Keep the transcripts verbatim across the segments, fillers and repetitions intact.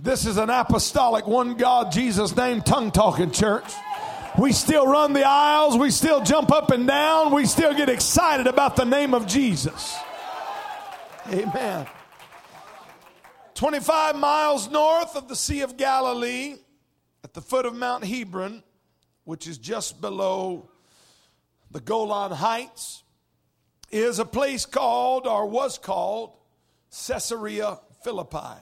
This is an apostolic, one God, Jesus name, tongue-talking church. We still run the aisles. We still jump up and down. We still get excited about the name of Jesus. Amen. twenty-five miles north of the Sea of Galilee, at the foot of Mount Hebron, which is just below the Golan Heights, is a place called, or was called, Caesarea Philippi.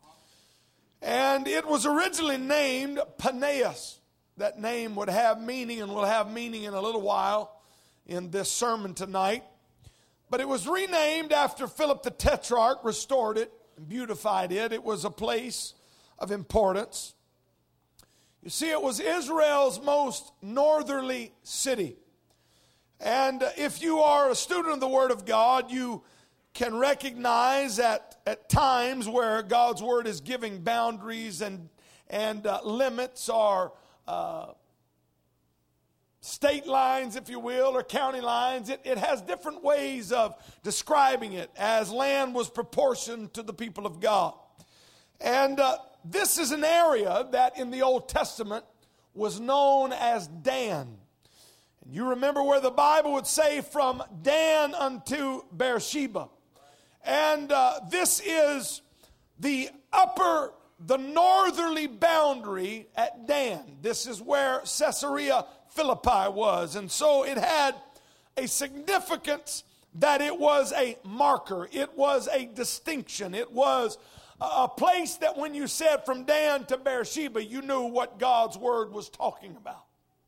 And it was originally named Paneas. That name would have meaning, and will have meaning in a little while in this sermon tonight. But it was renamed after Philip the Tetrarch restored it and beautified it. It was a place of importance. You see, it was Israel's most northerly city. And if you are a student of the Word of God, you can recognize at, at times where God's Word is giving boundaries and, and uh, limits, or uh, state lines, if you will, or county lines. It, it has different ways of describing it, as land was proportioned to the people of God. And uh, this is an area that in the Old Testament was known as Dan. And you remember where the Bible would say, from Dan unto Beersheba. And uh, this is the upper, the northerly boundary at Dan. This is where Caesarea Philippi was. And so it had a significance that it was a marker. It was a distinction. It was a place that when you said from Dan to Beersheba, you knew what God's word was talking about.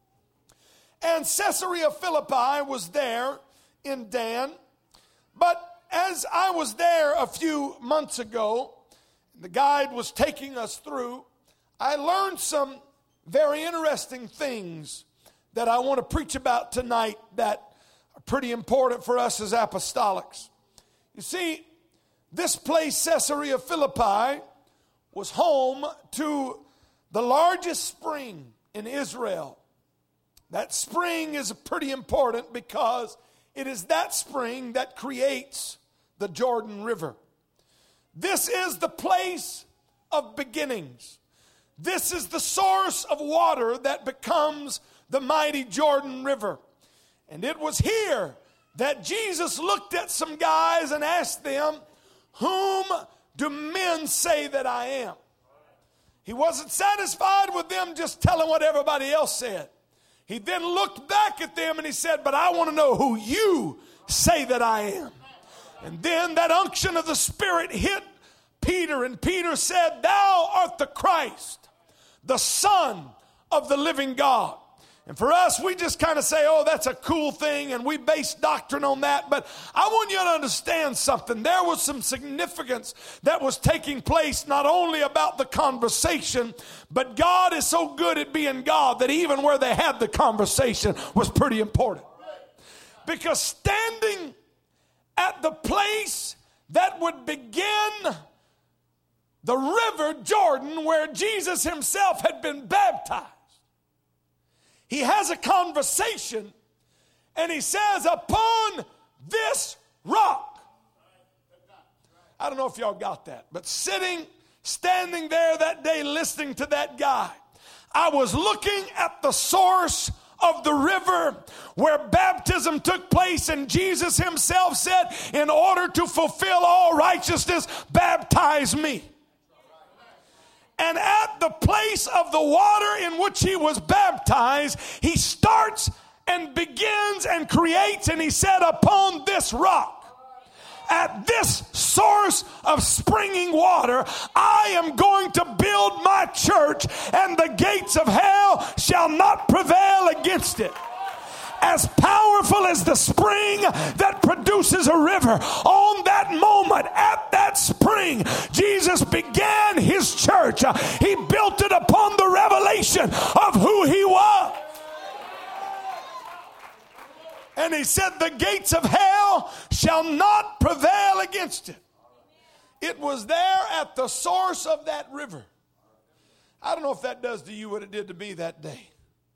And Caesarea Philippi was there in Dan. But as I was there a few months ago, the guide was taking us through, I learned some very interesting things that I want to preach about tonight that are pretty important for us as apostolics. You see, this place, Caesarea Philippi, was home to the largest spring in Israel. That spring is pretty important because it is that spring that creates the Jordan River. This is the place of beginnings. This is the source of water that becomes the mighty Jordan River. And it was here that Jesus looked at some guys and asked them, "Whom do men say that I am?" He wasn't satisfied with them just telling what everybody else said. He then looked back at them and he said, "But I want to know who you say that I am." And then that unction of the Spirit hit Peter, and Peter said, "Thou art the Christ, the Son of the living God." And for us, we just kind of say, "Oh, that's a cool thing," and we base doctrine on that. But I want you to understand something. There was some significance that was taking place, not only about the conversation, but God is so good at being God that even where they had the conversation was pretty important. Because standing at the place that would begin the river Jordan, where Jesus himself had been baptized, he has a conversation and he says, "Upon this rock." I don't know if y'all got that, but sitting, standing there that day listening to that guy, I was looking at the source of the river where baptism took place, and Jesus himself said, "In order to fulfill all righteousness, baptize me." And at the place of the water in which he was baptized, he starts and begins and creates, and he said, "Upon this rock, at this source of springing water, I am going to build my church, and the gates of hell shall not prevail against it." As powerful as the spring that produces a river, on that moment, at that spring, Jesus began his church. He built it upon the revelation of who he was. And he said, "The gates of hell shall not prevail against it." It was there at the source of that river. I don't know if that does to you what it did to me that day.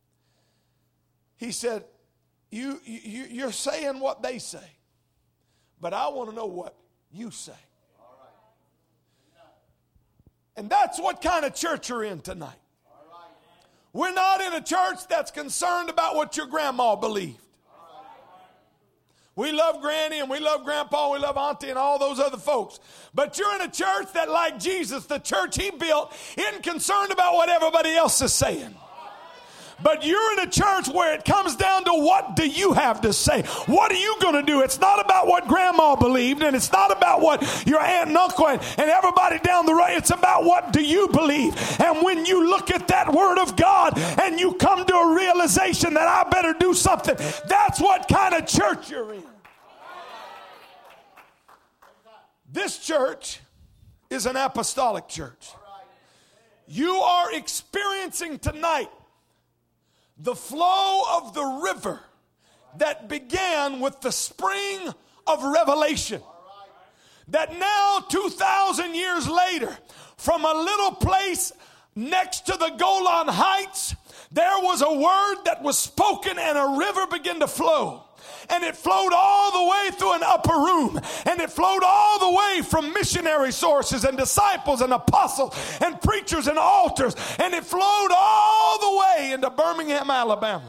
He said, You, you, you're saying what they say, but I want to know what you say. And that's what kind of church you're in tonight. We're not in a church that's concerned about what your grandma believed. We love Granny and we love Grandpa, we love Auntie and all those other folks. But you're in a church that, like Jesus, the church he built, isn't concerned about what everybody else is saying. But you're in a church where it comes down to what do you have to say? What are you going to do? It's not about what grandma believed, and it's not about what your aunt and uncle and, and everybody down the road. It's about what do you believe? And when you look at that word of God and you come to a realization that I better do something, that's what kind of church you're in. This church is an apostolic church. You are experiencing tonight the flow of the river that began with the spring of revelation. That now, two thousand years later, from a little place next to the Golan Heights, there was a word that was spoken and a river began to flow. And it flowed all the way through an upper room. And it flowed all the way from missionary sources and disciples and apostles and preachers and altars. And it flowed all the way into Birmingham, Alabama.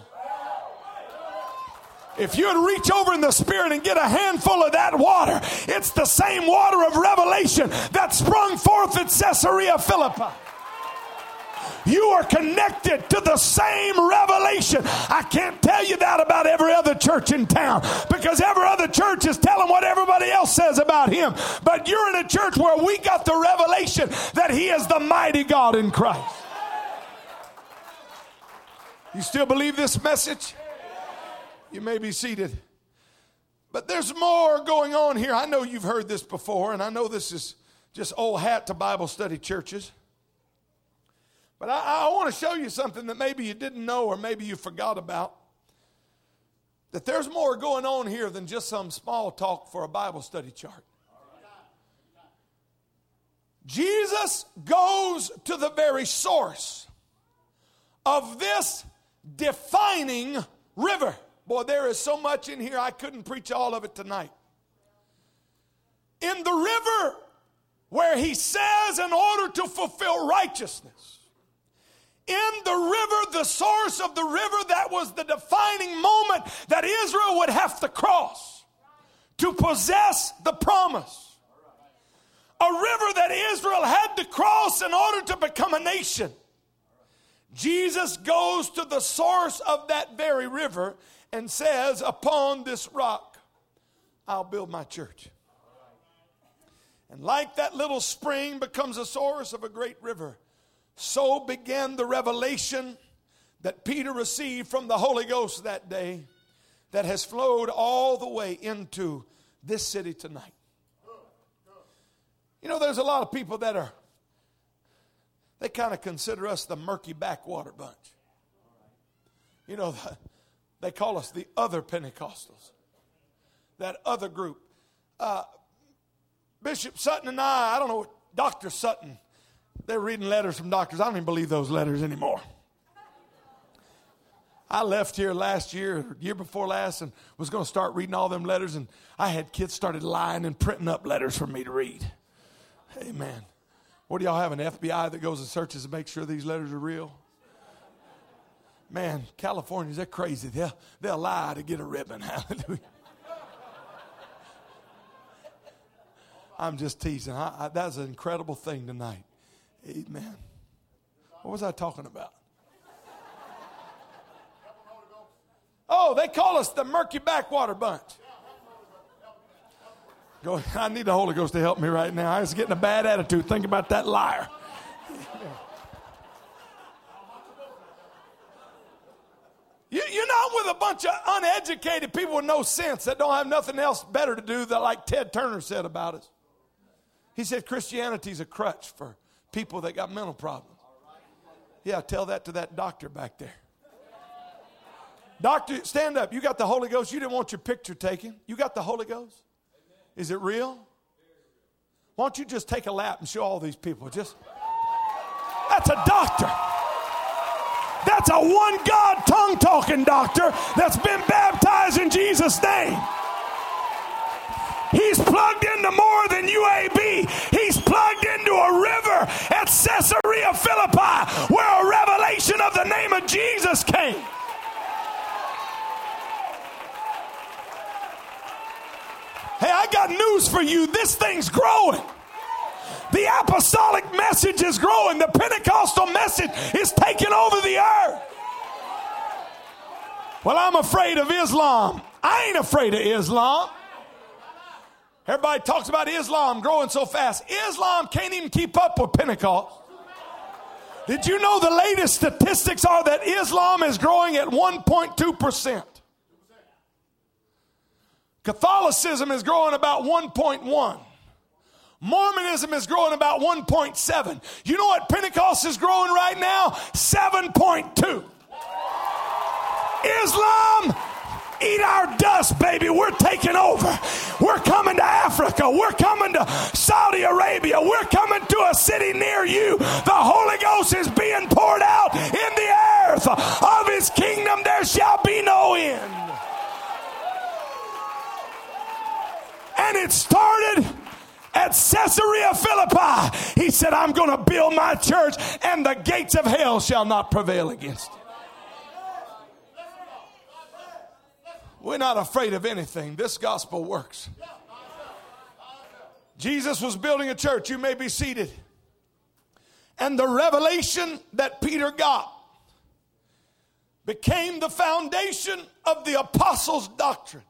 If you would reach over in the Spirit and get a handful of that water, it's the same water of revelation that sprung forth at Caesarea Philippi. You are connected to the same revelation. I can't tell you that about every other church in town, because every other church is telling what everybody else says about him. But you're in a church where we got the revelation that he is the mighty God in Christ. You still believe this message? You may be seated. But there's more going on here. I know you've heard this before, and I know this is just old hat to Bible study churches. But I, I want to show you something that maybe you didn't know or maybe you forgot about. That there's more going on here than just some small talk for a Bible study chart. Jesus goes to the very source of this defining river. Boy, there is so much in here, I couldn't preach all of it tonight. In the river where he says in order to fulfill righteousness, in the river, the source of the river that was the defining moment that Israel would have to cross to possess the promise. A river that Israel had to cross in order to become a nation. Jesus goes to the source of that very river and says, upon this rock, I'll build my church. And like that little spring becomes a source of a great river, so began the revelation that Peter received from the Holy Ghost that day that has flowed all the way into this city tonight. You know, there's a lot of people that are, they kind of consider us the murky backwater bunch. You know, they call us the other Pentecostals, that other group. Uh, Bishop Sutton and I, I don't know, Doctor Sutton, they're reading letters from doctors. I don't even believe those letters anymore. I left here last year, or year before last, and was going to start reading all them letters, and I had kids started lying and printing up letters for me to read. Amen. What do y'all have, an F B I that goes and searches to make sure these letters are real? Man, Californians, they're crazy. They'll, they'll lie to get a ribbon. Hallelujah. I'm just teasing. I, I, that's an incredible thing tonight. Amen. What was I talking about? Oh, they call us the murky backwater bunch. Go, I need the Holy Ghost to help me right now. I was getting a bad attitude thinking about that liar. You, you're not with a bunch of uneducated people with no sense that don't have nothing else better to do than like Ted Turner said about us. He said Christianity's a crutch for people that got mental problems. Yeah, tell that to that doctor back there. Doctor, stand up. You got the Holy Ghost. You didn't want your picture taken. You got the Holy Ghost? Is it real? Why don't you just take a lap and show all these people? Just, that's a doctor. That's a one God tongue-talking doctor that's been baptized in Jesus' name. He's plugged into more than U A B. He's plugged into a river at Caesarea Philippi where a revelation of the name of Jesus came. Hey, I got news for you. This thing's growing. The apostolic message is growing. The Pentecostal message is taking over the earth. Well, I'm afraid of Islam. I ain't afraid of Islam. Everybody talks about Islam growing so fast. Islam can't even keep up with Pentecost. Did you know the latest statistics are that Islam is growing at one point two percent? Catholicism is growing about one point one. Mormonism is growing about one point seven. You know what Pentecost is growing right now? seven point two. Islam, eat our dust, baby. We're taking over. We're coming to Africa. We're coming to Saudi Arabia. We're coming to a city near you. The Holy Ghost is being poured out in the earth. Of his kingdom there shall be no end. And it started at Caesarea Philippi. He said, I'm going to build my church and the gates of hell shall not prevail against it. We're not afraid of anything. This gospel works. Jesus was building a church. You may be seated. And the revelation that Peter got became the foundation of the apostles' doctrine.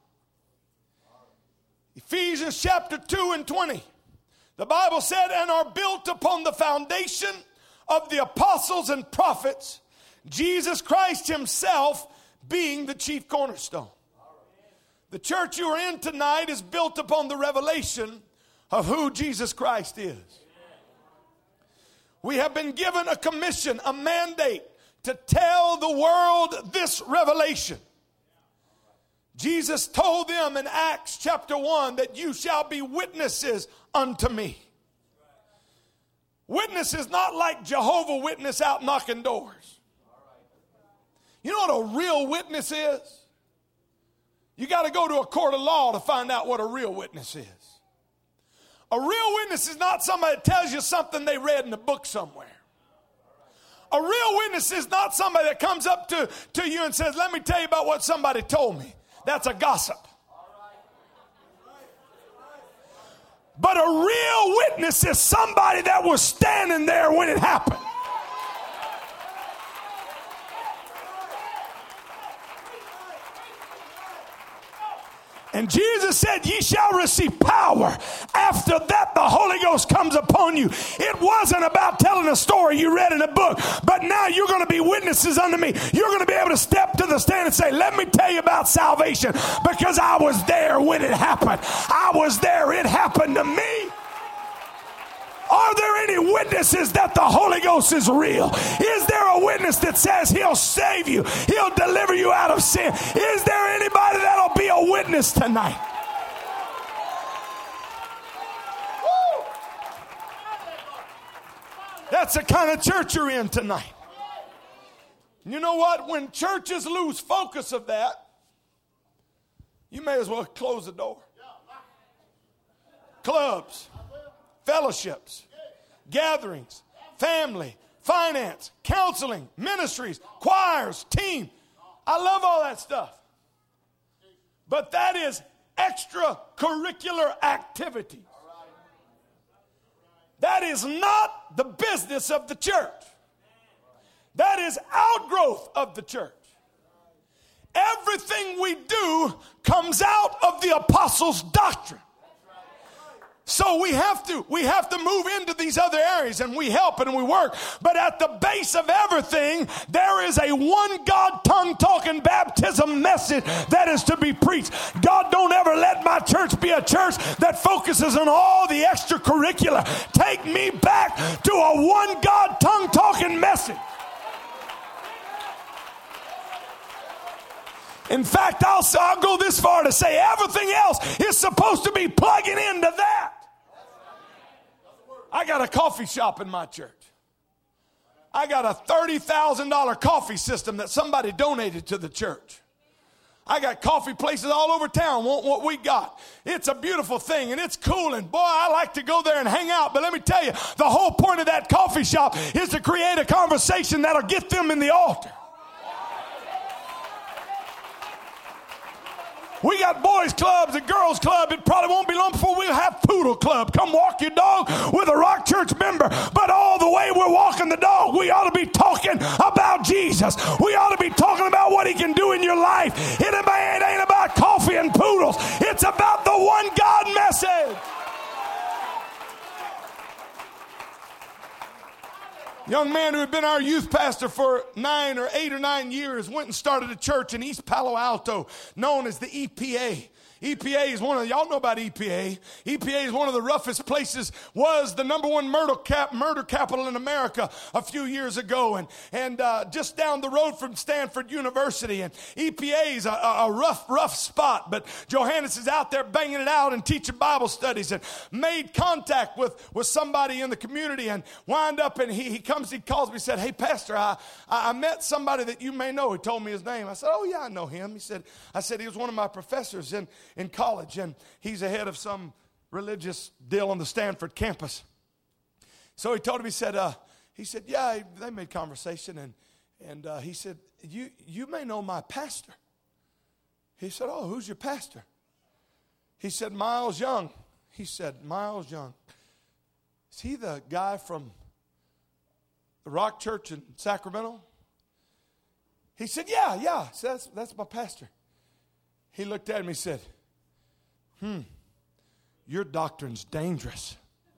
Ephesians chapter two and twenty. The Bible said, and are built upon the foundation of the apostles and prophets, Jesus Christ himself being the chief cornerstone. The church you are in tonight is built upon the revelation of who Jesus Christ is. We have been given a commission, a mandate to tell the world this revelation. Jesus told them in Acts chapter one that you shall be witnesses unto me. Witnesses not like Jehovah Witness out knocking doors. You know what a real witness is? You got to go to a court of law to find out what a real witness is. A real witness is not somebody that tells you something they read in a book somewhere. A real witness is not somebody that comes up to, to you and says, let me tell you about what somebody told me. That's a gossip. But a real witness is somebody that was standing there when it happened. And Jesus said, ye shall receive power. After that, the Holy Ghost comes upon you. It wasn't about telling a story you read in a book, but now you're going to be witnesses unto me. You're going to be able to step to the stand and say, let me tell you about salvation, because I was there when it happened. I was there. It happened to me. Are there any witnesses that the Holy Ghost is real? Is there a witness that says he'll save you? He'll deliver you out of sin? Is there anybody that'll be a witness tonight? Woo! That's the kind of church you're in tonight. You know what? When churches lose focus of that, you may as well close the door. Clubs, fellowships, gatherings, family, finance, counseling, ministries, choirs, team. I love all that stuff. But that is extracurricular activity. That is not the business of the church. That is outgrowth of the church. Everything we do comes out of the apostles' doctrine. So we have to we have to move into these other areas, and we help and we work. But at the base of everything, there is a one God tongue-talking baptism message that is to be preached. God, don't ever let my church be a church that focuses on all the extracurricular. Take me back to a one God tongue-talking message. In fact, I'll, I'll go this far to say everything else is supposed to be plugging into that. I got a coffee shop in my church. I got a thirty thousand dollars coffee system that somebody donated to the church. I got coffee places all over town want what we got. It's a beautiful thing, and it's cool, and boy, I like to go there and hang out. But let me tell you, the whole point of that coffee shop is to create a conversation that'll get them in the altar. We got boys clubs and girls club. It probably won't be long before we'll have poodle club. Come walk your dog with a Rock Church member. But all the way we're walking the dog, we ought to be talking about Jesus. We ought to be talking about what he can do in your life. It ain't about coffee and poodles. It's about the one God message. Young man who had been our youth pastor for nine or eight or nine years went and started a church in East Palo Alto known as the E P A. E P A is one of, y'all know about E P A. E P A is one of the roughest places, was the number one murder cap, murder capital in America a few years ago, and, and uh, just down the road from Stanford University. And E P A is a, a rough, rough spot, but Johannes is out there banging it out and teaching Bible studies, and made contact with, with somebody in the community, and wind up, and he, he comes, he calls me, said, hey, Pastor, I, I met somebody that you may know. He told me his name. I said, oh, yeah, I know him. He said, I said, he was one of my professors in in college, and he's the head of some religious deal on the Stanford campus. So he told him, he said, uh, he said, yeah, they made conversation, and and uh, he said, you you may know my pastor. He said, oh, who's your pastor? He said, Miles Young. He said, Miles Young. Is he the guy from the Rock Church in Sacramento? He said, yeah, yeah, so that's, that's my pastor. He looked at him, he said, Hmm, your doctrine's dangerous.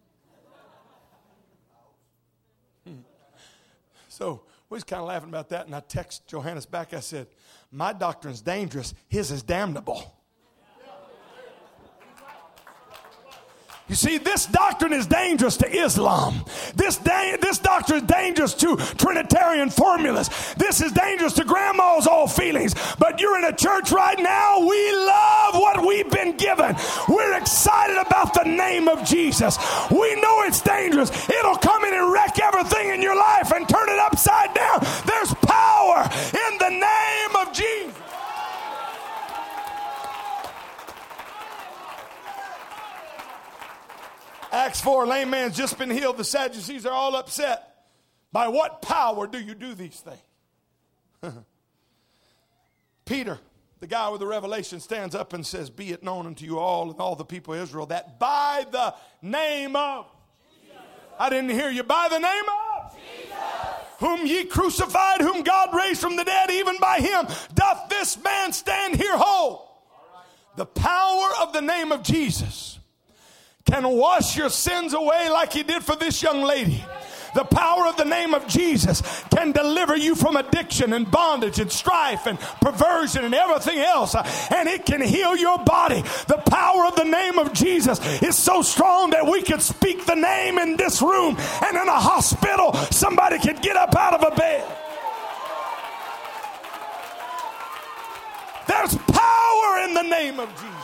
hmm. So we was kind of laughing about that, and I texted Johannes back. I said, my doctrine's dangerous. His is damnable. You see, this doctrine is dangerous to Islam. This, da- this doctrine is dangerous to Trinitarian formulas. This is dangerous to grandma's old feelings. But you're in a church right now. We love what we've been given. We're excited about the name of Jesus. We know it's dangerous. It'll come in and wreck everything in your life and turn it upside down. There's power in the name of Jesus. Acts four, lame man's just been healed. The Sadducees are all upset. By what power do you do these things? Peter, the guy with the revelation, stands up and says, be it known unto you all and all the people of Israel that by the name of Jesus. I didn't hear you. By the name of Jesus, whom ye crucified, whom God raised from the dead, even by him doth this man stand here whole. The power of the name of Jesus can wash your sins away like he did for this young lady. The power of the name of Jesus can deliver you from addiction and bondage and strife and perversion and everything else. And it can heal your body. The power of the name of Jesus is so strong that we could speak the name in this room, and in a hospital somebody could get up out of a bed. There's power in the name of Jesus.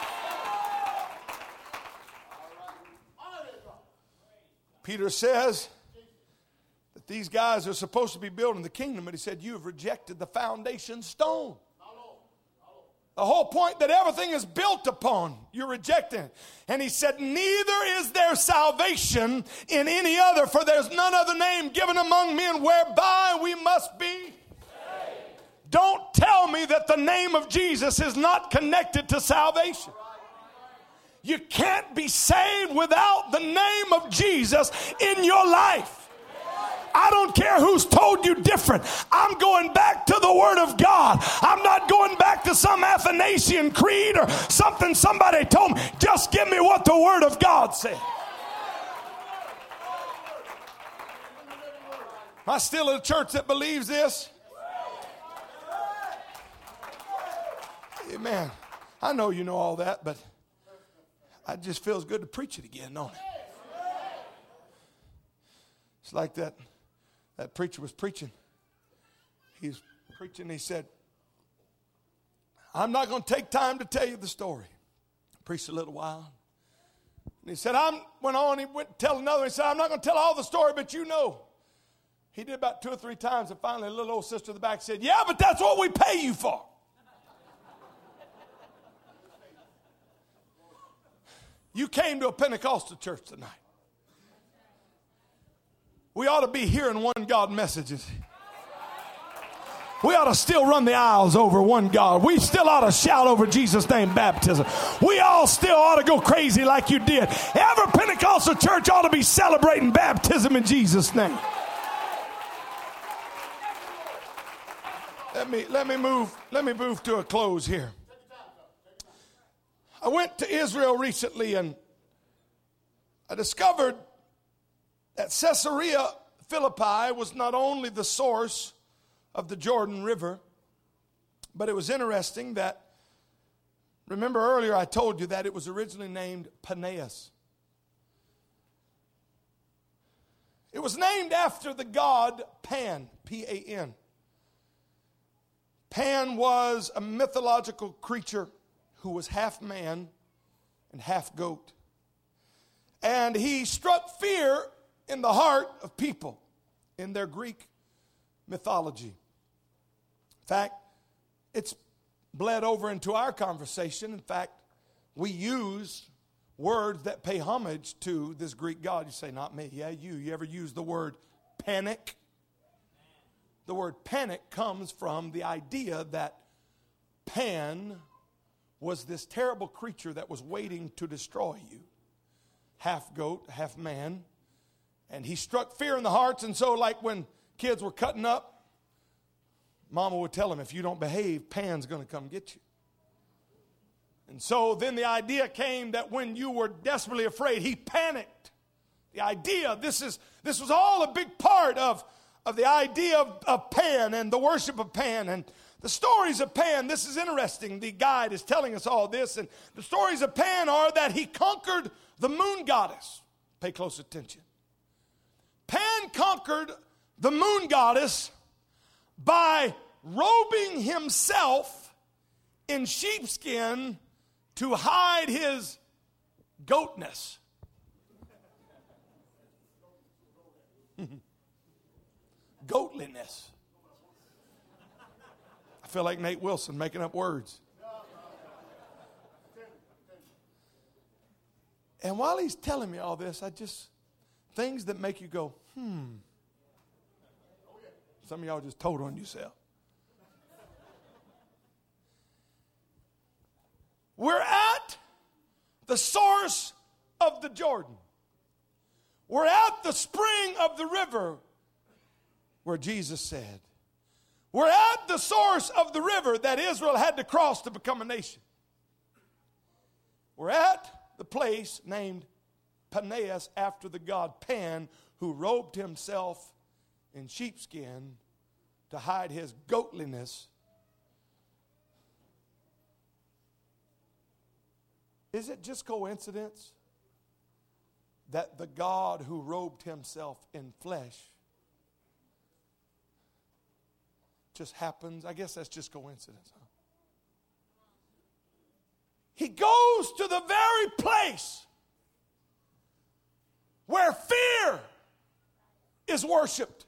Peter says that these guys are supposed to be building the kingdom, but he said, you have rejected the foundation stone. The whole point that everything is built upon, you're rejecting it. And he said, neither is there salvation in any other, for there's none other name given among men whereby we must be saved. Don't tell me that the name of Jesus is not connected to salvation. You can't be saved without the name of Jesus in your life. I don't care who's told you different. I'm going back to the Word of God. I'm not going back to some Athanasian creed or something somebody told me. Just give me what the Word of God said. Am I still in a church that believes this? Amen. I know you know all that, but it just feels good to preach it again, don't it? It's like that, that preacher was preaching. He's preaching, he said, I'm not going to take time to tell you the story. Preached a little while. And he said, I went on, he went to tell another. He said, I'm not going to tell all the story, but you know. He did about two or three times, and finally a little old sister in the back said, yeah, but that's what we pay you for. You came to a Pentecostal church tonight. We ought to be hearing one God messages. We ought to still run the aisles over one God. We still ought to shout over Jesus' name baptism. We all still ought to go crazy like you did. Every Pentecostal church ought to be celebrating baptism in Jesus' name. Let me, let me move, let me move to a close here. I went to Israel recently and I discovered that Caesarea Philippi was not only the source of the Jordan River, but it was interesting that, remember earlier I told you that it was originally named Paneas. It was named after the god Pan, P A N. Pan was a mythological creature who was half man and half goat. And he struck fear in the heart of people in their Greek mythology. In fact, it's bled over into our conversation. In fact, we use words that pay homage to this Greek god. You say, not me. Yeah, you. You ever use the word panic? The word panic comes from the idea that Pan was this terrible creature that was waiting to destroy you. Half goat, half man. And he struck fear in the hearts. And so like when kids were cutting up, Mama would tell them, if you don't behave, Pan's going to come get you. And so then the idea came that when you were desperately afraid, he panicked. The idea, this is this was all a big part of, of the idea of, of Pan and the worship of Pan. And the stories of Pan, this is interesting. The guide is telling us all this. And the stories of Pan are that he conquered the moon goddess. Pay close attention. Pan conquered the moon goddess by robing himself in sheepskin to hide his goatness. Goatliness. I feel like Nate Wilson making up words. And while he's telling me all this, I just, things that make you go, hmm. Some of y'all just told on yourself. We're at the source of the Jordan. We're at the spring of the river where Jesus said. We're at the source of the river that Israel had to cross to become a nation. We're at the place named Paneas after the god Pan, who robed himself in sheepskin to hide his goatliness. Is it just coincidence that the God who robed himself in flesh just happens? I guess that's just coincidence, huh? He goes to the very place where fear is worshiped.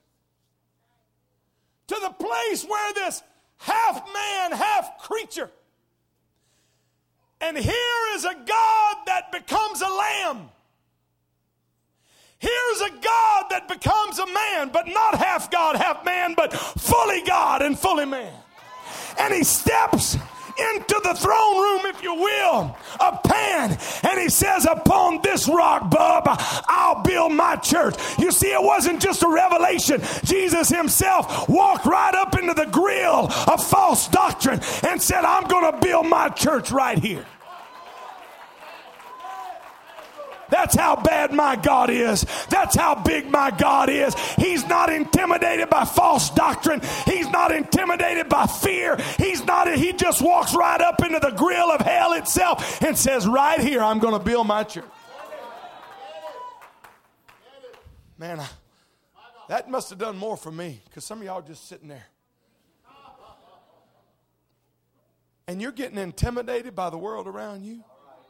To the place where this half man, half creature. And here is a God that becomes a lamb. Here's a God that becomes a man, but not half God, half man, but fully God and fully man. And he steps into the throne room, if you will, of Pan. And he says, upon this rock, bub, I'll build my church. You see, it wasn't just a revelation. Jesus himself walked right up into the grill of false doctrine and said, I'm going to build my church right here. That's how bad my God is. That's how big my God is. He's not intimidated by false doctrine. He's not intimidated by fear. He's not, he just walks right up into the grill of hell itself and says, right here, I'm going to build my church. Man, I, that must have done more for me, because some of y'all are just sitting there. And you're getting intimidated by the world around you.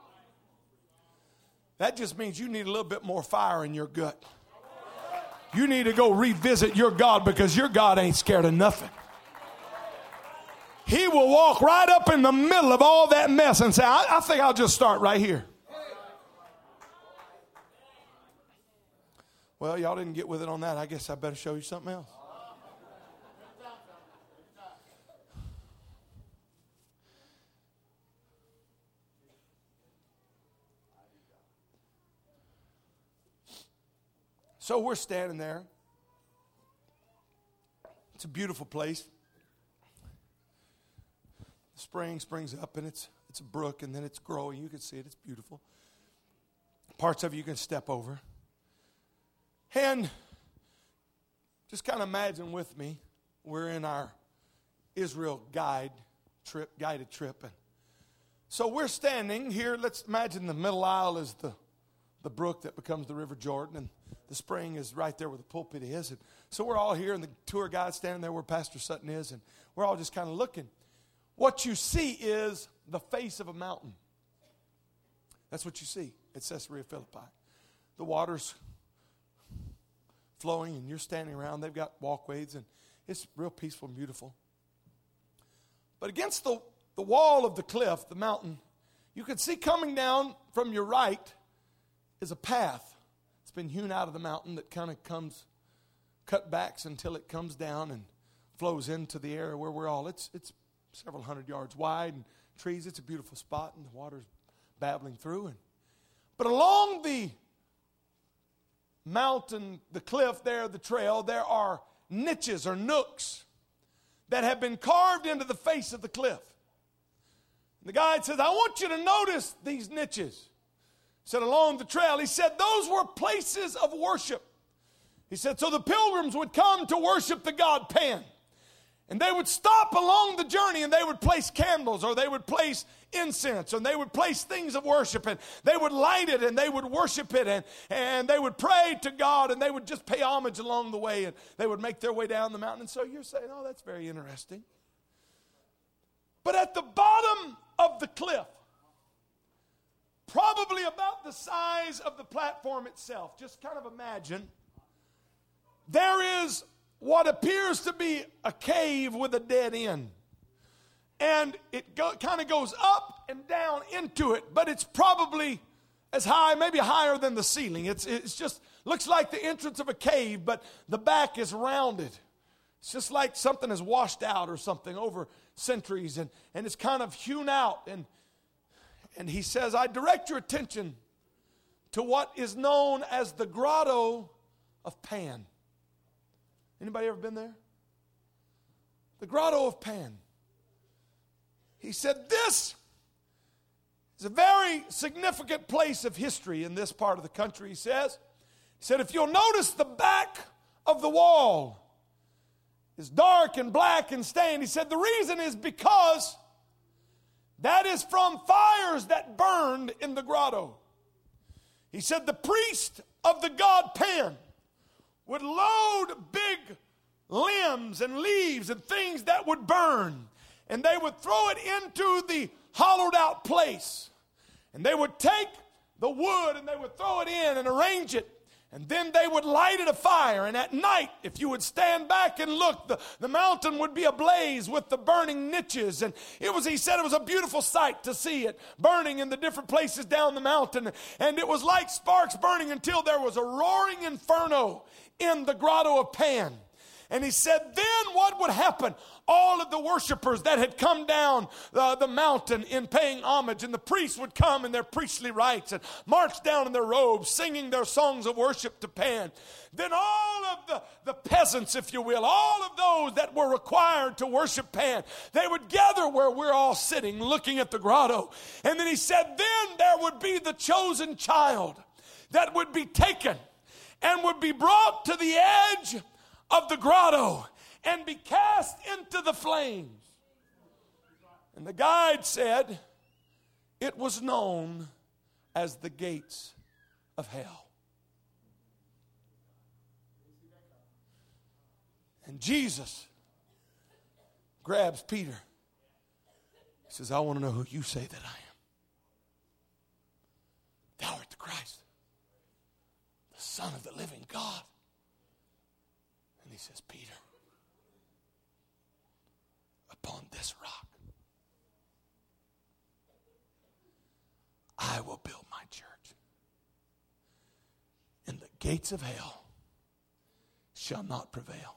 That just means you need a little bit more fire in your gut. You need to go revisit your God, because your God ain't scared of nothing. He will walk right up in the middle of all that mess and say, I, I think I'll just start right here. Well, y'all didn't get with it on that. I guess I better show you something else. So we're standing there. It's a beautiful place. The spring springs up, and it's it's a brook, and then it's growing. You can see it. It's beautiful. Parts of it you can step over. And just kind of imagine with me, we're in our Israel guide trip, guided trip. And so we're standing here. Let's imagine the middle aisle is the, the brook that becomes the River Jordan, and the spring is right there where the pulpit is. And so we're all here, and the tour guide's standing there where Pastor Sutton is, and we're all just kind of looking. What you see is the face of a mountain. That's what you see at Caesarea Philippi. The water's flowing, and you're standing around. They've got walkways, and it's real peaceful and beautiful. But against the, the wall of the cliff, the mountain, you can see coming down from your right is a path. It's been hewn out of the mountain that kind of comes, cut backs until it comes down and flows into the area where we're all. It's it's several hundred yards wide and trees. It's a beautiful spot, and the water's babbling through. And but along the mountain, the cliff there, the trail, there are niches or nooks that have been carved into the face of the cliff. And the guide says, I want you to notice these niches. He said, along the trail, he said, those were places of worship. He said, so the pilgrims would come to worship the god Pan. And they would stop along the journey, and they would place candles, or they would place incense, and they would place things of worship, and they would light it, and they would worship it, and, and they would pray to God, and they would just pay homage along the way, and they would make their way down the mountain. And so you're saying, oh, that's very interesting. But at the bottom of the cliff, probably about the size of the platform itself, just kind of imagine, there is what appears to be a cave with a dead end. And it go, kind of goes up and down into it, but it's probably as high, maybe higher than the ceiling. It's, it's just, looks like the entrance of a cave, but the back is rounded. It's just like something is washed out or something over centuries, and, and it's kind of hewn out. And, and he says, I direct your attention to what is known as the Grotto of Pan. Anybody ever been there? The Grotto of Pan. He said, this is a very significant place of history in this part of the country, he says. He said, if you'll notice the back of the wall is dark and black and stained. He said, the reason is because that is from fires that burned in the grotto. He said, the priest of the god Pan would load big limbs and leaves and things that would burn, and they would throw it into the hollowed out place, and they would take the wood and they would throw it in and arrange it, and then they would light it afire. And at night, if you would stand back and look, the, the mountain would be ablaze with the burning niches. And it was, he said, it was a beautiful sight to see it burning in the different places down the mountain. And it was like sparks burning until there was a roaring inferno in the Grotto of Pan. And he said, then what would happen? All of the worshipers that had come down uh, the mountain in paying homage, and the priests would come in their priestly rites and march down in their robes, singing their songs of worship to Pan. Then all of the, the peasants, if you will, all of those that were required to worship Pan, they would gather where we're all sitting looking at the grotto. And then he said, then there would be the chosen child that would be taken and would be brought to the edge of the grotto and be cast into the flames. And the guide said it was known as the gates of hell. And Jesus grabs Peter. He says, I want to know who you say that I am. Thou art the Christ, the Son of the living God. And he says, Peter, upon this rock, I will build my church. And the gates of hell shall not prevail.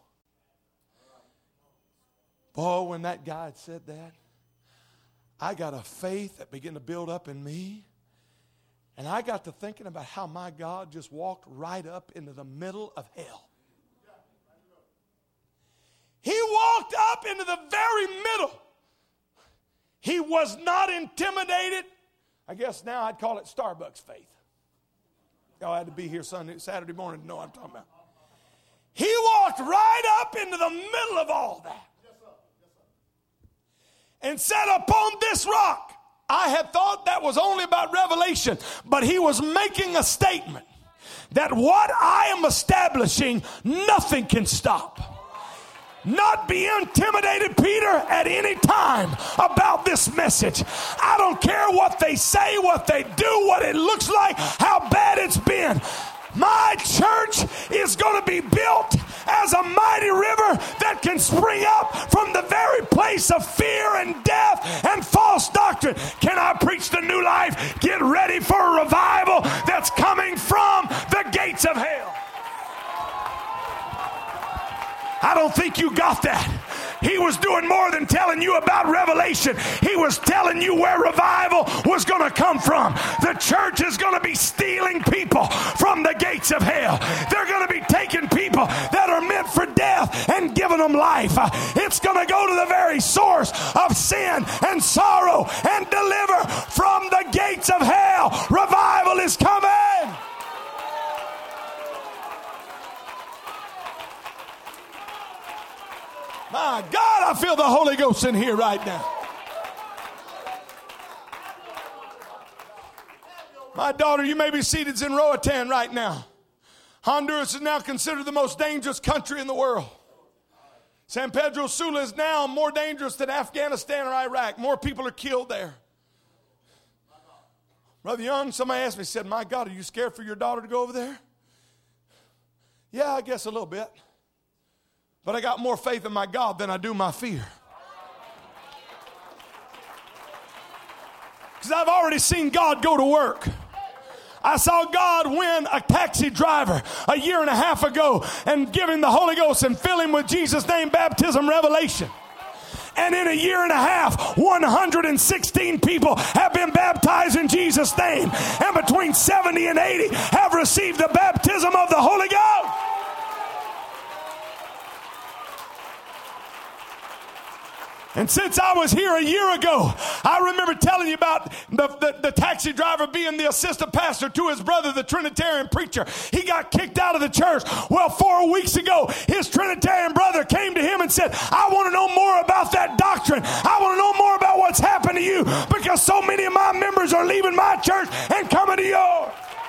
Boy, when that guy had said that, I got a faith that began to build up in me. And I got to thinking about how my God just walked right up into the middle of hell. He walked up into the very middle. He was not intimidated. I guess now I'd call it Starbucks faith. Y'all had to be here Sunday, Saturday morning to know what I'm talking about. He walked right up into the middle of all that. And said, upon this rock. I had thought that was only about Revelation, but he was making a statement that what I am establishing, nothing can stop. Not be intimidated, Peter, at any time about this message. I don't care what they say, what they do, what it looks like, how bad it's been. My church is going to be built as a mighty river that can spring up from the very place of fear and death and false doctrine. Can I preach the new life? Get ready for a revival that's coming from the gates of hell. I don't think you got that. He was doing more than telling you about Revelation. He was telling you where revival was going to come from. The church is going to be stealing people from the gates of hell. They're going to be taking people that are meant for death and giving them life. It's going to go to the very source of sin and sorrow and deliver from the gates of hell. Revival is coming. My God, I feel the Holy Ghost in here right now. My daughter, you may be seated in Roatan right now. Honduras is now considered the most dangerous country in the world. San Pedro Sula is now more dangerous than Afghanistan or Iraq. More people are killed there. Brother Young, somebody asked me, said, my God, are you scared for your daughter to go over there? Yeah, I guess a little bit. But I got more faith in my God than I do my fear. Because I've already seen God go to work. I saw God win a taxi driver a year and a half ago and give him the Holy Ghost and fill him with Jesus' name, baptism, revelation. And in a year and a half, one hundred sixteen people have been baptized in Jesus' name. And between seventy and eighty have received the baptism of the Holy Ghost. And since I was here a year ago, I remember telling you about the, the, the taxi driver being the assistant pastor to his brother, the Trinitarian preacher. He got kicked out of the church. Well, four weeks ago, his Trinitarian brother came to him and said, I want to know more about that doctrine. I want to know more about what's happened to you because so many of my members are leaving my church and coming to yours.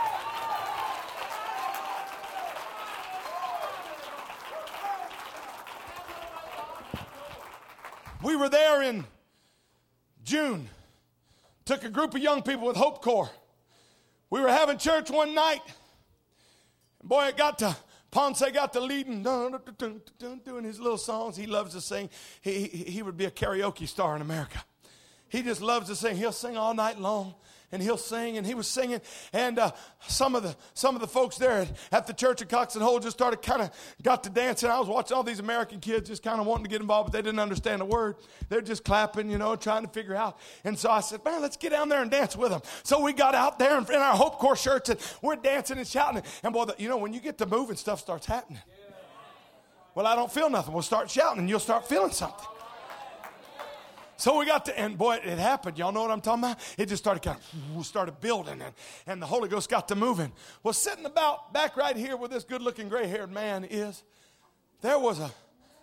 We were there in June. Took a group of young people with Hope Corps. We were having church one night. Boy, it got to, Ponce got to leading, doing his little songs. He loves to sing. He, he, he would be a karaoke star in America. He just loves to sing. He'll sing all night long. And he'll sing, and he was singing, and uh, some of the some of the folks there at, at the church at Cox and Hole just started kind of got to dancing. I was watching all these American kids just kind of wanting to get involved, but they didn't understand a word. They're just clapping, you know, trying to figure out. And so I said, man, let's get down there and dance with them. So we got out there in, in our Hope Corps shirts, and we're dancing and shouting. And boy, the, you know, when you get to moving, stuff starts happening. Well, I don't feel nothing. We'll start shouting, and you'll start feeling something. So we got to, and boy, it happened. Y'all know what I'm talking about? It just started kind of, started building, and, and the Holy Ghost got to moving. Well, sitting about back right here where this good-looking gray-haired man is, there was a,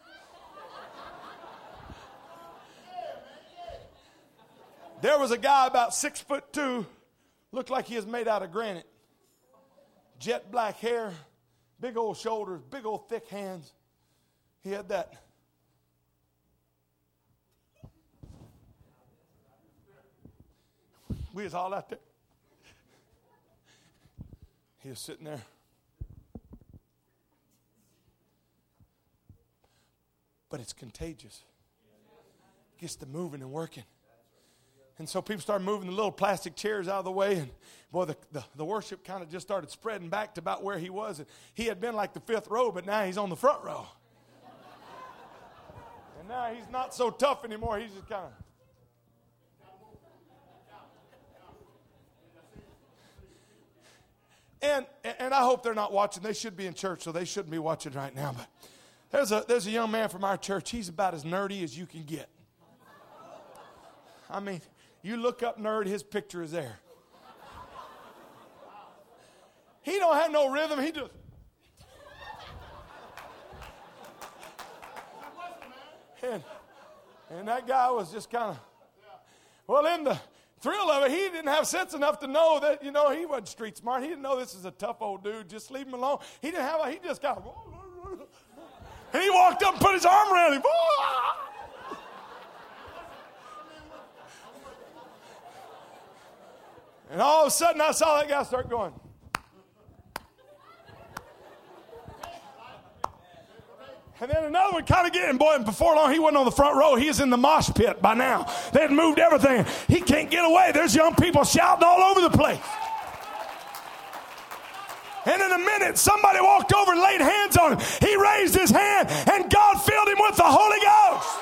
there was a guy about six foot two, looked like he was made out of granite. Jet black hair, big old shoulders, big old thick hands. He had that. We was all out there. He was sitting there. But it's contagious. It gets to moving and working. And so people started moving the little plastic chairs out of the way, and boy, the, the, the worship kind of just started spreading back to about where he was. And he had been like the fifth row, but now he's on the front row. And now he's not so tough anymore. He's just kind of. And and I hope they're not watching. They should be in church, so they shouldn't be watching right now. But there's a there's a young man from our church. He's about as nerdy as you can get. I mean, you look up nerd, his picture is there. He don't have no rhythm. He just. And, and that guy was just kind of, well, in the thrill of it, he didn't have sense enough to know that, you know, he wasn't street smart. He didn't know this is a tough old dude. Just leave him alone. He didn't have, a, he just got, and he walked up and put his arm around him. And all of a sudden, I saw that guy start going. And then another one kind of getting, boy, and before long, he wasn't on the front row. He was in the mosh pit by now. They had moved everything. He can't get away. There's young people shouting all over the place. And in a minute, somebody walked over and laid hands on him. He raised his hand, and God filled him with the Holy Ghost.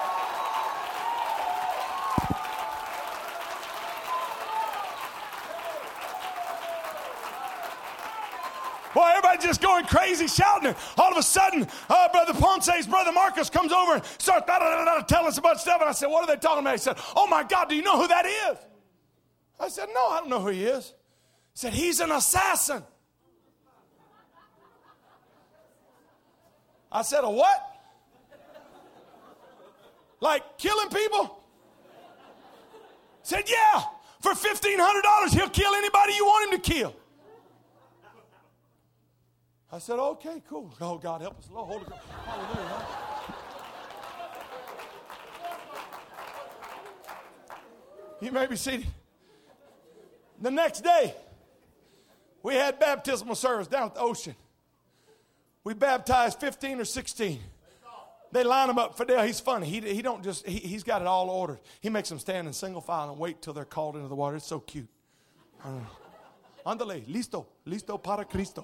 Boy, everybody just going crazy, shouting. All of a sudden, uh, Brother Ponce's brother Marcus comes over and starts da, da, da, da, telling us about stuff. And I said, what are they talking about? He said, oh, my God, do you know who that is? I said, no, I don't know who he is. He said, he's an assassin. I said, a what? Like killing people? He said, yeah, for fifteen hundred dollars, he'll kill anybody you want him to kill. I said, okay, cool. Oh, God, help us. Lord, Holy Ghost. Hallelujah. You may be seated. The next day, we had baptismal service down at the ocean. We baptized fifteen or sixteen. They line them up. Fidel, he's funny. He, he don't just, he, he's got it all ordered. He makes them stand in single file and wait till they're called into the water. It's so cute. Andale, listo, listo para Cristo.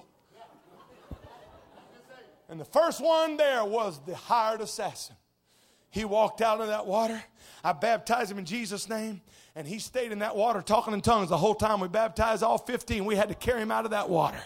And the first one there was the hired assassin. He walked out of that water. I baptized him in Jesus' name. And he stayed in that water talking in tongues the whole time. We baptized all fifteen. We had to carry him out of that water.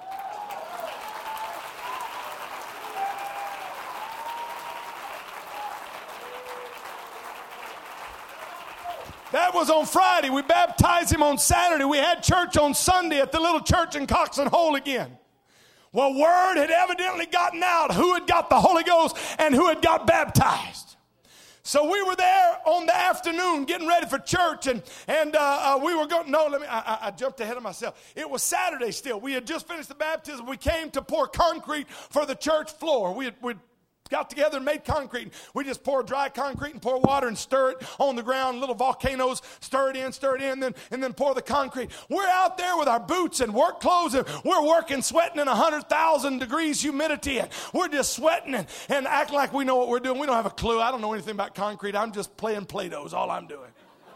That was on Friday. We baptized him on Saturday. We had church on Sunday at the little church in Coxon Hole again. Well, word had evidently gotten out who had got the Holy Ghost and who had got baptized. So we were there on the afternoon getting ready for church, and and uh, uh, we were going. No, let me. I, I jumped ahead of myself. It was Saturday still. We had just finished the baptism. We came to pour concrete for the church floor. We had, we'd got together and made concrete. We just pour dry concrete and pour water and stir it on the ground. Little volcanoes, stir it in, stir it in, then, and then pour the concrete. We're out there with our boots and work clothes, and we're working, sweating in one hundred thousand degrees humidity. And we're just sweating and, and acting like we know what we're doing. We don't have a clue. I don't know anything about concrete. I'm just playing Play-Doh is all I'm doing.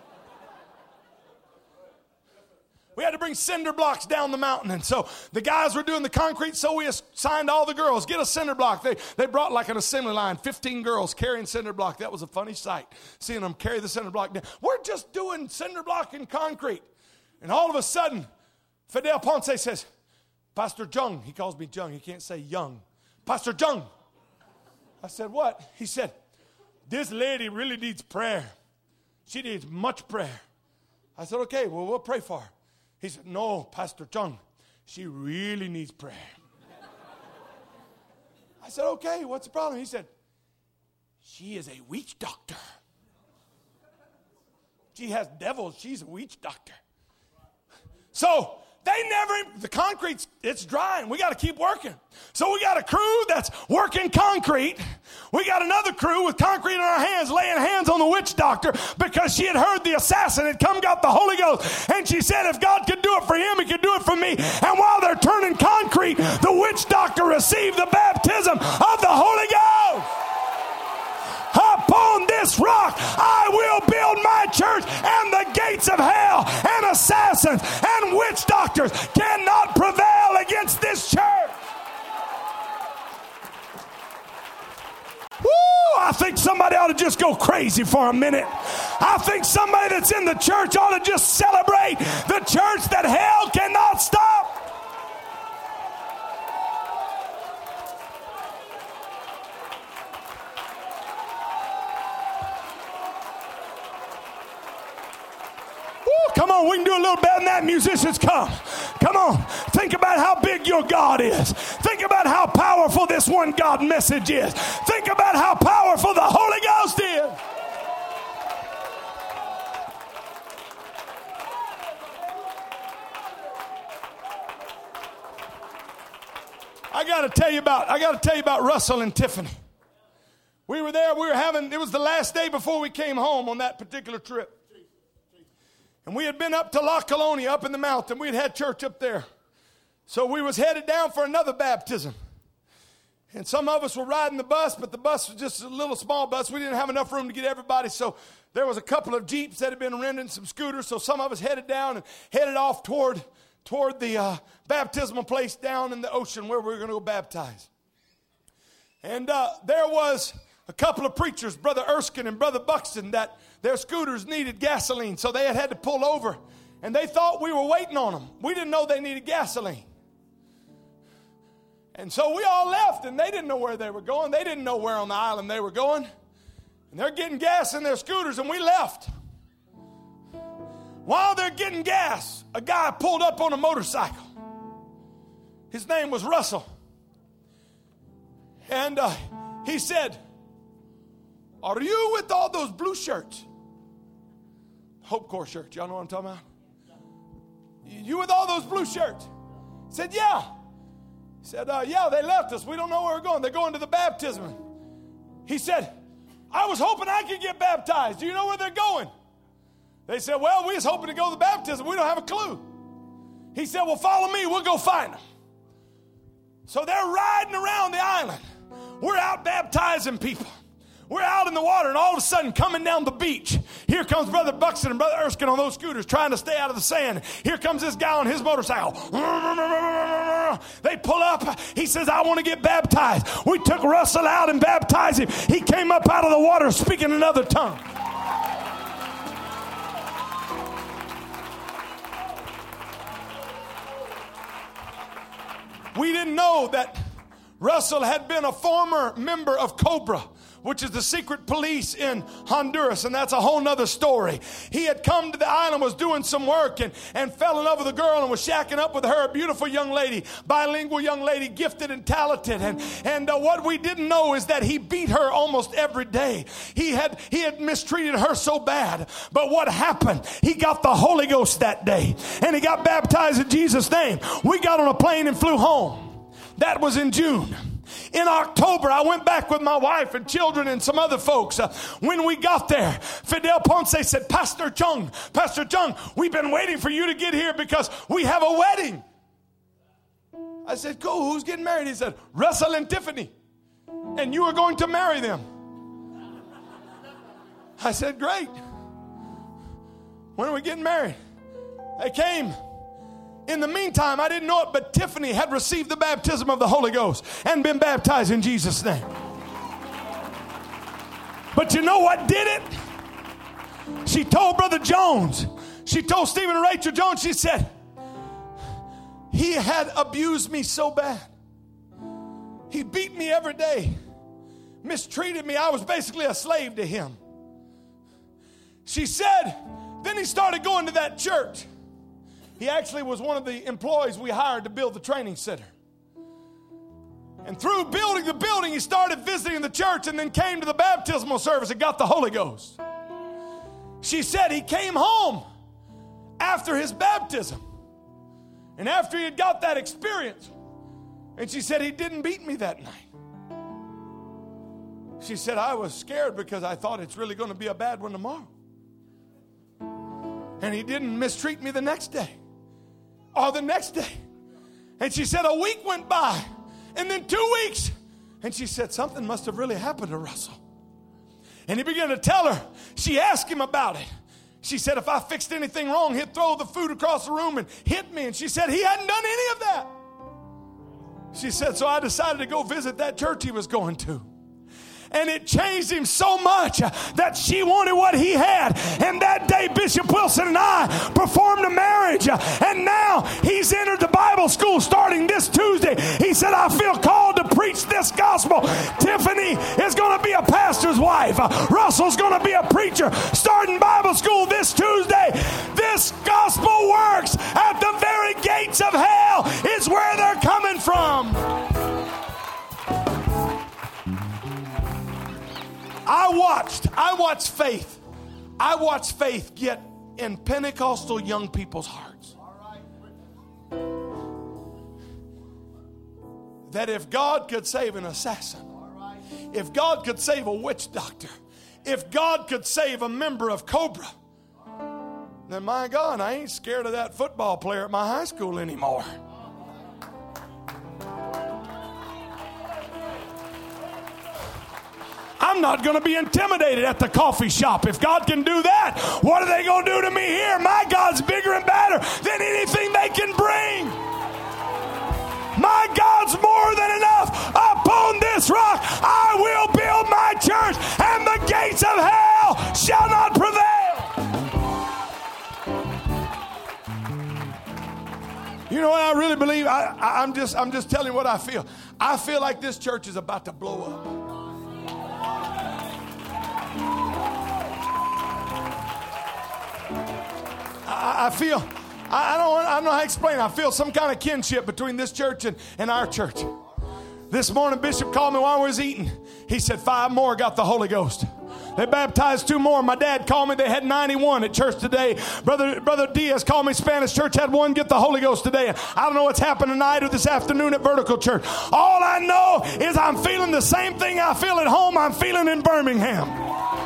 We had to bring cinder blocks down the mountain. And so the guys were doing the concrete, so we assigned all the girls, get a cinder block. They they brought like an assembly line, fifteen girls carrying cinder block. That was a funny sight, seeing them carry the cinder block down. We're just doing cinder block and concrete. And all of a sudden, Fidel Ponce says, Pastor Jung, he calls me Jung, he can't say young. Pastor Jung. I said, what? He said, this lady really needs prayer. She needs much prayer. I said, okay, well, we'll pray for her. He said, no, Pastor Chung, she really needs prayer. I said, okay, what's the problem? He said, she is a witch doctor. She has devils. She's a witch doctor. So they never, the concrete's, it's drying. We got to keep working. So we got a crew that's working concrete. We got another crew with concrete in our hands, laying hands on the witch doctor because she had heard the assassin had come, got the Holy Ghost. And she said, if God could do it for him, he could do it for me. And while they're turning concrete, the witch doctor received the baptism of the Holy Ghost. Upon this rock, I will build my church, and the gates of hell and assassins and witch doctors cannot prevail against this church. Woo! I think somebody ought to just go crazy for a minute. I think somebody that's in the church ought to just celebrate the church that hell cannot stop. Come on, we can do a little better than that. Musicians, come. Come on. Think about how big your God is. Think about how powerful this one God message is. Think about how powerful the Holy Ghost is. I got to tell you about I got to tell you about Russell and Tiffany. We were there, we were having it was the last day before we came home on that particular trip. And we had been up to La Colonia, up in the mountain. We had had church up there. So we was headed down for another baptism. And some of us were riding the bus, but the bus was just a little small bus. We didn't have enough room to get everybody. So there was a couple of Jeeps that had been renting, some scooters. So some of us headed down and headed off toward, toward the uh, baptismal place down in the ocean where we were going to go baptize. And uh, there was a couple of preachers, Brother Erskine and Brother Buxton, that their scooters needed gasoline, so they had had to pull over. And they thought we were waiting on them. We didn't know they needed gasoline. And so we all left, and they didn't know where they were going. They didn't know where on the island they were going. And they're getting gas in their scooters, and we left. While they're getting gas, a guy pulled up on a motorcycle. His name was Russell. And uh, he said, "Are you with all those blue shirts?" Hope Corps shirts. Y'all know what I'm talking about? You with all those blue shirts? He said, "Yeah." He said, uh, yeah, they left us. We don't know where we're going. They're going to the baptism. He said, "I was hoping I could get baptized. Do you know where they're going?" They said, "Well, we was hoping to go to the baptism. We don't have a clue." He said, "Well, follow me. We'll go find them." So they're riding around the island. We're out baptizing people. We're out in the water, and all of a sudden, coming down the beach, here comes Brother Buxton and Brother Erskine on those scooters trying to stay out of the sand. Here comes this guy on his motorcycle. They pull up. He says, "I want to get baptized." We took Russell out and baptized him. He came up out of the water speaking another tongue. We didn't know that Russell had been a former member of Cobra, which is the secret police in Honduras, and that's a whole nother story. He had come to the island, was doing some work, and, and fell in love with a girl and was shacking up with her, a beautiful young lady, bilingual young lady, gifted and talented. And, and uh, what we didn't know is that he beat her almost every day. He had, he had mistreated her so bad. But what happened? He got the Holy Ghost that day, and he got baptized in Jesus' name. We got on a plane and flew home. That was in June. In October, I went back with my wife and children and some other folks. Uh, when we got there, Fidel Ponce said, "Pastor Chung, Pastor Chung, we've been waiting for you to get here because we have a wedding." I said, "Cool, who's getting married?" He said, "Russell and Tiffany, and you are going to marry them." I said, "Great. When are we getting married?" They came. In the meantime, I didn't know it, but Tiffany had received the baptism of the Holy Ghost and been baptized in Jesus' name. But you know what did it? She told Brother Jones, she told Stephen and Rachel Jones, she said, "He had abused me so bad. He beat me every day, mistreated me. I was basically a slave to him." She said, then he started going to that church. He actually was one of the employees we hired to build the training center. And through building the building, he started visiting the church and then came to the baptismal service and got the Holy Ghost. She said he came home after his baptism and after he had got that experience. And she said, "He didn't beat me that night." She said, "I was scared because I thought it's really going to be a bad one tomorrow. And he didn't mistreat me the next day or the next day." And she said a week went by and then two weeks. And she said something must have really happened to Russell. And he began to tell her. She asked him about it. She said, if I fixed anything wrong, he'd throw the food across the room and hit me. And she said, he hadn't done any of that. She said, so I decided to go visit that church he was going to. And it changed him so much that she wanted what he had. And that day, Bishop Wilson and I performed a marriage. And now he's entered the Bible school starting this Tuesday. He said, I feel called to preach this gospel. Tiffany is going to be a pastor's wife. Russell's going to be a preacher starting Bible school this Tuesday. This gospel works at the very gates of hell. Is where they're coming from. I watched, I watched faith. I watched faith get in Pentecostal young people's hearts. That if God could save an assassin, if God could save a witch doctor, if God could save a member of Cobra, then my God, I ain't scared of that football player at my high school anymore. I'm not going to be intimidated at the coffee shop. If God can do that, what are they going to do to me here? My God's bigger and better than anything they can bring. My God's more than enough. Upon this rock I will build my church, and the gates of hell shall not prevail. You know what I really believe? I, I, I'm just, I'm just telling you what I feel. I feel like this church is about to blow up. I feel, I don't, I don't know how to explain it. I feel some kind of kinship between this church and, and our church. This morning, Bishop called me while we was eating. He said, five more got the Holy Ghost. They baptized two more. My dad called me. They had ninety-one at church today. Brother, Brother Diaz called me. Spanish Church had one get the Holy Ghost today. I don't know what's happened tonight or this afternoon at Vertical Church. All I know is I'm feeling the same thing I feel at home. I'm feeling in Birmingham.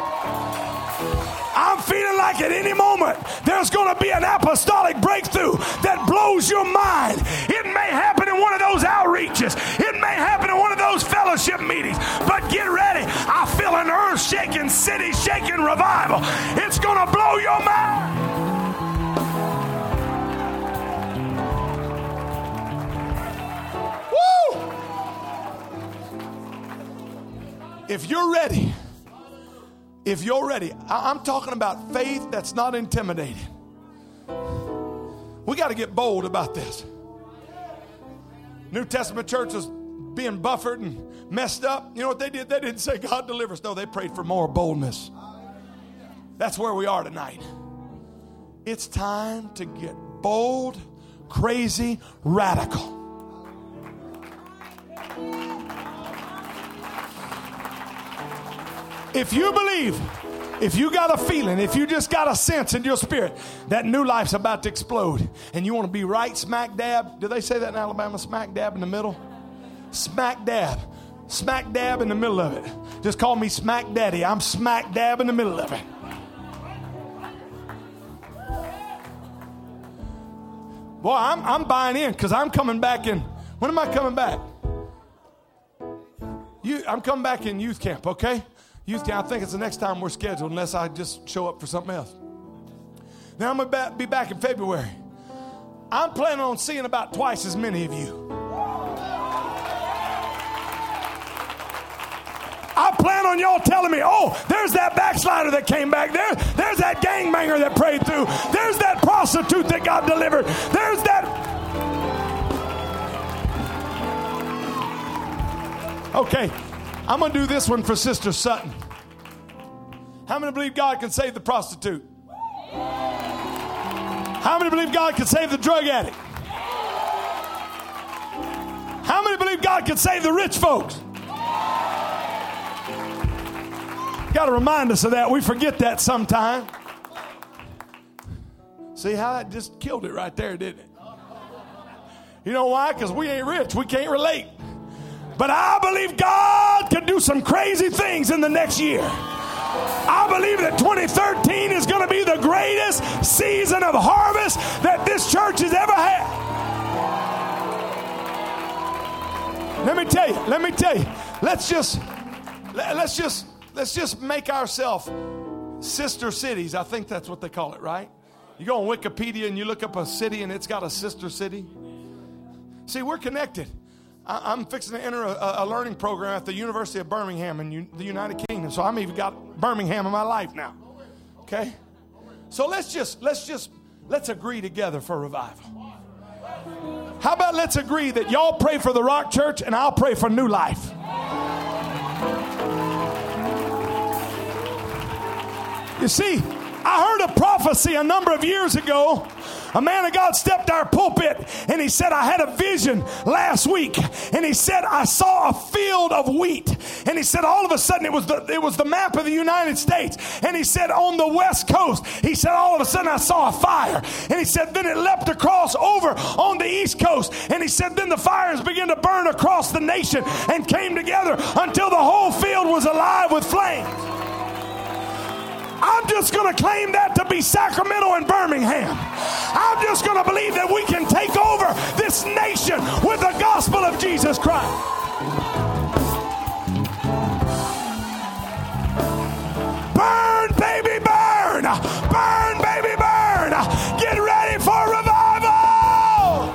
I'm feeling like at any moment there's going to be an apostolic breakthrough that blows your mind. It may happen in one of those outreaches. It may happen in one of those fellowship meetings. But get ready. I feel an earth-shaking, city-shaking revival. It's going to blow your mind. Woo! If you're ready, If you're ready, I'm talking about faith that's not intimidating. We got to get bold about this. New Testament church was being buffered and messed up. You know what they did? They didn't say, God deliver us. No, they prayed for more boldness. That's where we are tonight. It's time to get bold, crazy, radical. If you believe, if you got a feeling, if you just got a sense in your spirit that new life's about to explode and you want to be right smack dab, do they say that in Alabama, smack dab in the middle? Smack dab. Smack dab in the middle of it. Just call me Smack Daddy. I'm smack dab in the middle of it. Boy, I'm, I'm buying in because I'm coming back in. When am I coming back? You, I'm coming back in youth camp, okay? Youth camp, I think it's the next time we're scheduled unless I just show up for something else. Then I'm going to be back in February. I'm planning on seeing about twice as many of you. I plan on y'all telling me, oh, there's that backslider that came back. There, there's that gangbanger that prayed through. There's that prostitute that got delivered. There's that. Okay, I'm going to do this one for Sister Sutton. How many believe God can save the prostitute? How many believe God can save the drug addict? How many believe God can save the rich folks? Got to remind us of that. We forget that sometime. See how that just killed it right there, didn't it? You know why? Because we ain't rich. We can't relate. But I believe God can do some crazy things in the next year. I believe that twenty thirteen is going to be the greatest season of harvest that this church has ever had. Let me tell you, let me tell you, let's just, let's just, let's just make ourselves sister cities. I think that's what they call it, right? You go on Wikipedia and you look up a city and it's got a sister city. See, we're connected. I, I'm fixing to enter a, a learning program at the University of Birmingham in U, the United Kingdom. So I'm even got Birmingham in my life now. Okay? So let's just, let's just, let's agree together for revival. How about let's agree that y'all pray for the Rock Church and I'll pray for New Life. You see, I heard a prophecy a number of years ago. A man of God stepped our pulpit and he said, I had a vision last week. And he said, I saw a field of wheat. And he said, all of a sudden it was the, it was the map of the United States. And he said, on the west coast, he said, all of a sudden I saw a fire. And he said, then it leapt across over on the east coast. And he said, then the fires began to burn across the nation and came together until the whole field was alive with flames. I'm just going to claim that to be Sacramento and Birmingham. I'm just going to believe that we can take over this nation with the gospel of Jesus Christ. Burn, baby, burn. Burn, baby, burn. Get ready for revival.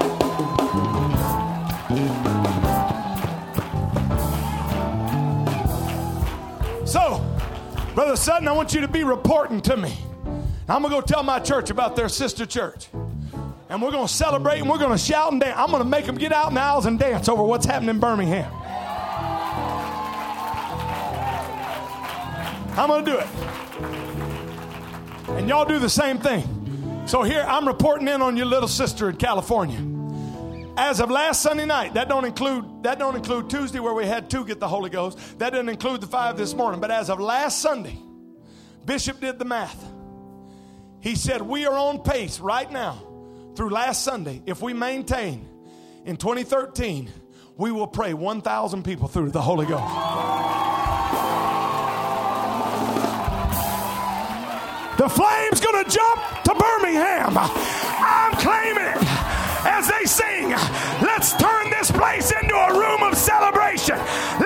So, Brother Sutton, I want you to be reporting to me. I'm going to go tell my church about their sister church. And we're going to celebrate and we're going to shout and dance. I'm going to make them get out in the aisles and dance over what's happening in Birmingham. I'm going to do it. And y'all do the same thing. So here, I'm reporting in on your little sister in California. As of last Sunday night, that don't include that don't include Tuesday where we had two get the Holy Ghost. That doesn't include the five this morning. But as of last Sunday, Bishop did the math. He said we are on pace right now through last Sunday. If we maintain in twenty thirteen, we will pray one thousand people through the Holy Ghost. The flame's going to jump to Birmingham. I'm claiming it. As they sing, let's turn this place into a room of celebration.